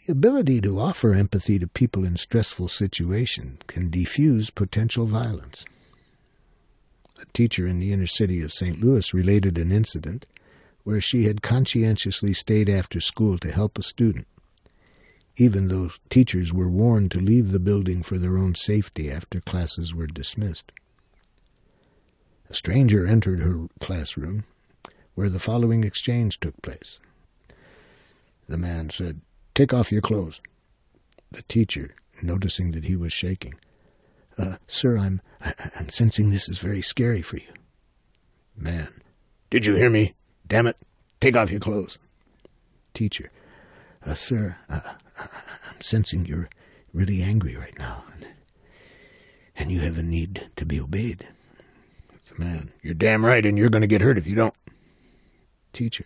The ability to offer empathy to people in stressful situations can defuse potential violence. A teacher in the inner city of St. Louis related an incident where she had conscientiously stayed after school to help a student, even though teachers were warned to leave the building for their own safety after classes were dismissed. A stranger entered her classroom, where the following exchange took place. The man said, "Take off your clothes." The teacher, noticing that he was shaking, "Sir, I'm sensing this is very scary for you." Man, "Did you hear me? Damn it, take off your clothes." Teacher, "Sir, I'm sensing you're really angry right now, and you have a need to be obeyed." The man, "You're damn right, and you're going to get hurt if you don't." Teacher,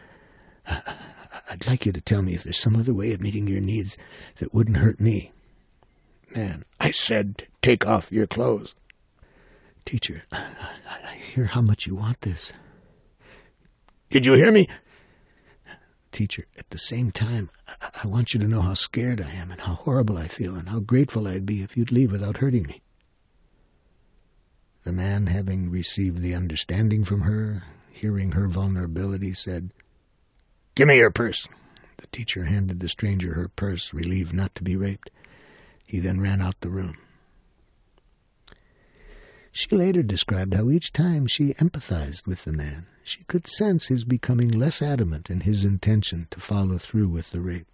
"I'd like you to tell me if there's some other way of meeting your needs that wouldn't hurt me." Man, "I said take off your clothes." Teacher, I hear how much you want this." "Did you hear me?" Teacher, "At the same time, I want you to know how scared I am and how horrible I feel and how grateful I'd be if you'd leave without hurting me." The man, having received the understanding from her, hearing her vulnerability, said, "Give me your purse." The teacher handed the stranger her purse, relieved not to be raped. He then ran out the room. She later described how each time she empathized with the man, she could sense his becoming less adamant in his intention to follow through with the rape.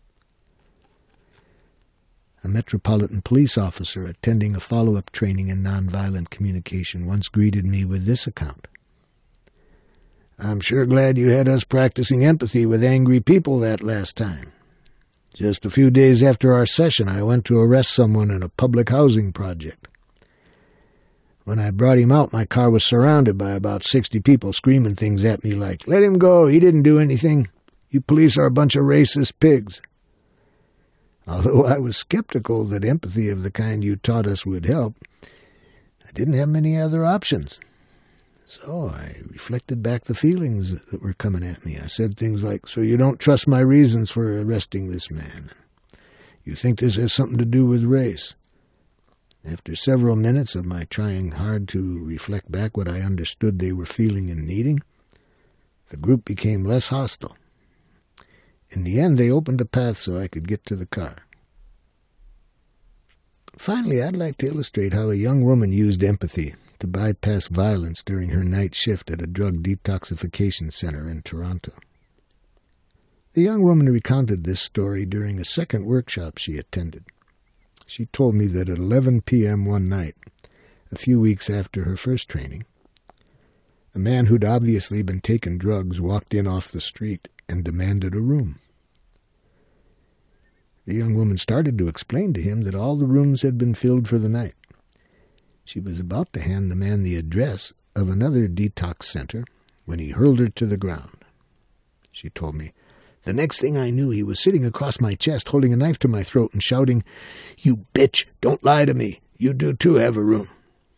A Metropolitan Police officer attending a follow-up training in nonviolent communication once greeted me with this account. "I'm sure glad you had us practicing empathy with angry people that last time. Just a few days after our session, I went to arrest someone in a public housing project. When I brought him out, my car was surrounded by about 60 people screaming things at me like, 'Let him go, he didn't do anything. You police are a bunch of racist pigs.' Although I was skeptical that empathy of the kind you taught us would help, I didn't have many other options. So I reflected back the feelings that were coming at me. I said things like, 'So you don't trust my reasons for arresting this man? You think this has something to do with race?' After several minutes of my trying hard to reflect back what I understood they were feeling and needing, the group became less hostile. In the end, they opened a path so I could get to the car. Finally, I'd like to illustrate how a young woman used empathy to bypass violence during her night shift at a drug detoxification center in Toronto. The young woman recounted this story during a second workshop she attended. She told me that at 11 p.m. one night, a few weeks after her first training, a man who'd obviously been taking drugs walked in off the street and demanded a room. The young woman started to explain to him that all the rooms had been filled for the night. She was about to hand the man the address of another detox center when he hurled her to the ground. She told me, "The next thing I knew, he was sitting across my chest, holding a knife to my throat and shouting, 'You bitch, don't lie to me. You do too have a room.'"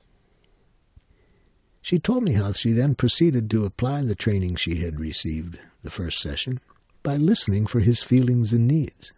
She told me how she then proceeded to apply the training she had received the first session by listening for his feelings and needs.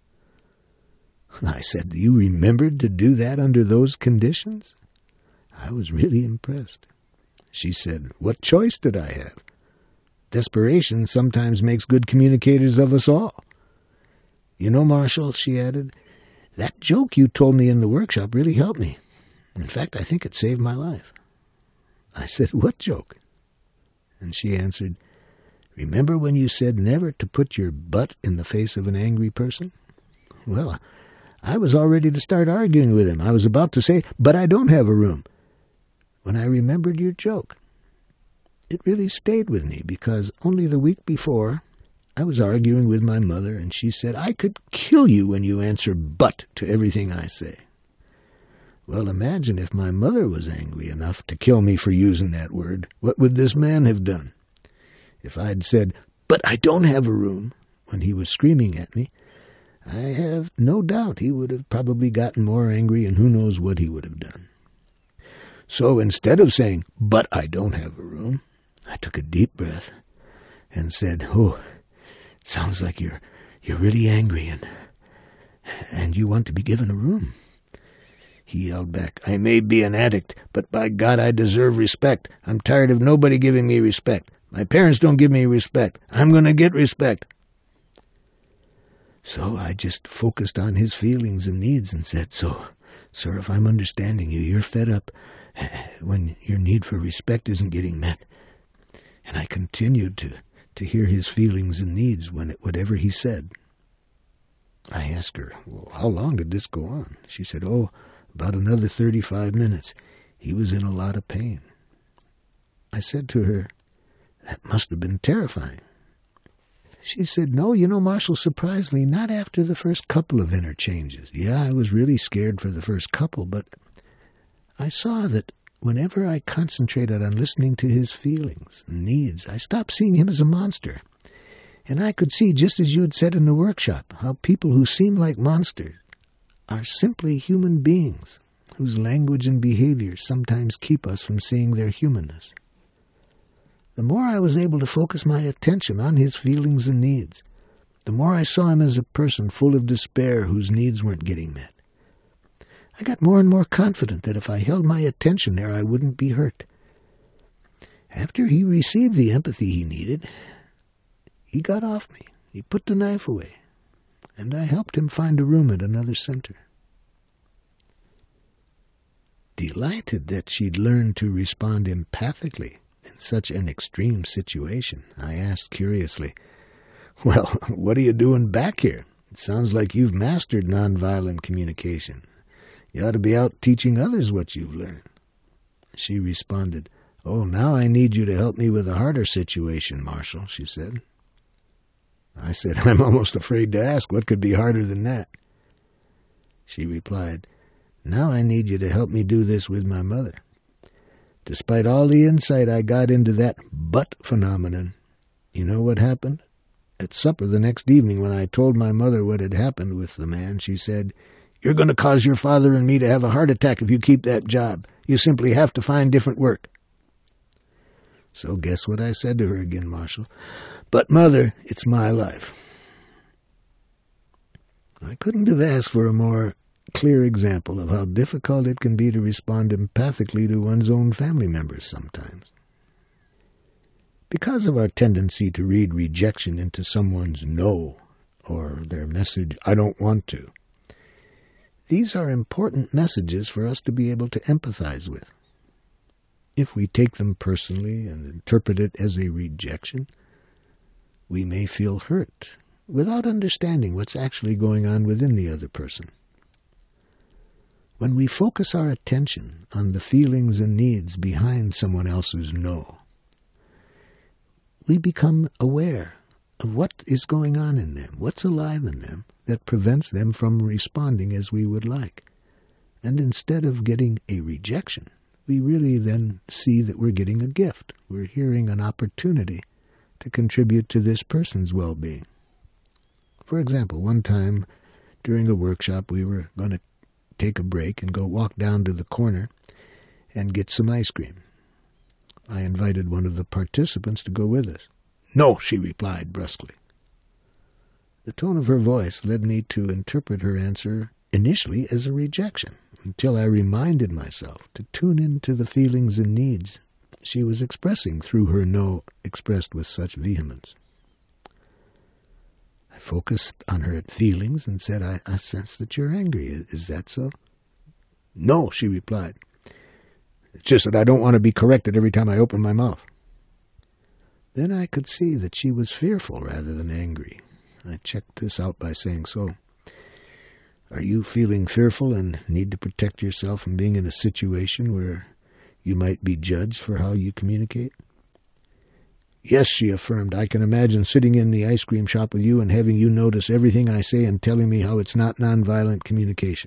I said, "You remembered to do that under those conditions?" I was really impressed. She said, "What choice did I have? Desperation sometimes makes good communicators of us all. You know, Marshall," she added, "that joke you told me in the workshop really helped me. In fact, I think it saved my life." I said, "What joke?" And she answered, "Remember when you said never to put your butt in the face of an angry person? Well, I was all ready to start arguing with him. I was about to say, 'But I don't have a room,' when I remembered your joke. It really stayed with me because only the week before I was arguing with my mother and she said, 'I could kill you when you answer but to everything I say.' Well, imagine if my mother was angry enough to kill me for using that word. What would this man have done? If I'd said, 'But I don't have a room,' when he was screaming at me, I have no doubt he would have probably gotten more angry and who knows what he would have done. So instead of saying, 'But I don't have a room,' I took a deep breath and said, 'Oh, it sounds like you're really angry, and And you want to be given a room. He yelled back, I may be an addict, but by God I deserve respect. I'm tired of nobody giving me respect. My parents don't give me respect. I'm going to get respect. So I just focused on his feelings and needs and said, so, sir, if I'm understanding you, you're fed up when your need for respect isn't getting met. And I continued to hear his feelings and needs whatever he said. I asked her, well, how long did this go on? She said, about another 35 minutes. He was in a lot of pain. I said to her, that must have been terrifying. She said, no, Marshall, surprisingly, not after the first couple of interchanges. Yeah, I was really scared for the first couple, but I saw that whenever I concentrated on listening to his feelings and needs, I stopped seeing him as a monster. And I could see, just as you had said in the workshop, how people who seem like monsters are simply human beings whose language and behavior sometimes keep us from seeing their humanness. The more I was able to focus my attention on his feelings and needs, the more I saw him as a person full of despair whose needs weren't getting met. I got more and more confident that if I held my attention there, I wouldn't be hurt. After he received the empathy he needed, he got off me. He put the knife away, and I helped him find a room at another center. Delighted that she'd learned to respond empathically in such an extreme situation, I asked curiously, well, what are you doing back here? It sounds like you've mastered nonviolent communication. You ought to be out teaching others what you've learned. She responded, now I need you to help me with a harder situation, Marshall, she said. I said, I'm almost afraid to ask what could be harder than that. She replied, now I need you to help me do this with my mother. Despite all the insight I got into that but phenomenon, you know what happened? At supper the next evening, when I told my mother what had happened with the man, she said, you're going to cause your father and me to have a heart attack if you keep that job. You simply have to find different work. So guess what I said to her again, Marshall? But, Mother, it's my life. I couldn't have asked for a more clear example of how difficult it can be to respond empathically to one's own family members sometimes. Because of our tendency to read rejection into someone's no or their message, I don't want to, these are important messages for us to be able to empathize with. If we take them personally and interpret it as a rejection, we may feel hurt without understanding what's actually going on within the other person. When we focus our attention on the feelings and needs behind someone else's no, we become aware of what is going on in them, what's alive in them that prevents them from responding as we would like. And instead of getting a rejection, we really then see that we're getting a gift. We're hearing an opportunity to contribute to this person's well-being. For example, one time during a workshop, we were going to take a break and go walk down to the corner and get some ice cream. I invited one of the participants to go with us. No, she replied brusquely. The tone of her voice led me to interpret her answer initially as a rejection, until I reminded myself to tune into the feelings and needs she was expressing through her no expressed with such vehemence. I focused on her feelings and said, I sense that you're angry. Is that so? No, she replied. It's just that I don't want to be corrected every time I open my mouth. Then I could see that she was fearful rather than angry. I checked this out by saying, so, are you feeling fearful and need to protect yourself from being in a situation where you might be judged for how you communicate? Yes, she affirmed. I can imagine sitting in the ice cream shop with you and having you notice everything I say and telling me how it's not nonviolent communication.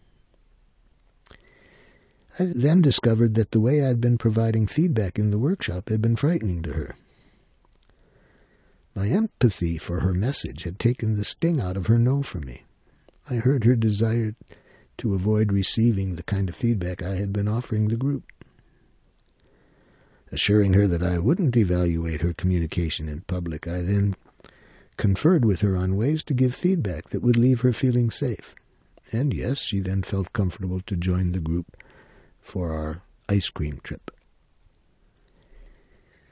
I then discovered that the way I'd been providing feedback in the workshop had been frightening to her. My empathy for her message had taken the sting out of her no for me. I heard her desire to avoid receiving the kind of feedback I had been offering the group. Assuring her that I wouldn't evaluate her communication in public, I then conferred with her on ways to give feedback that would leave her feeling safe. And yes, she then felt comfortable to join the group for our ice cream trip.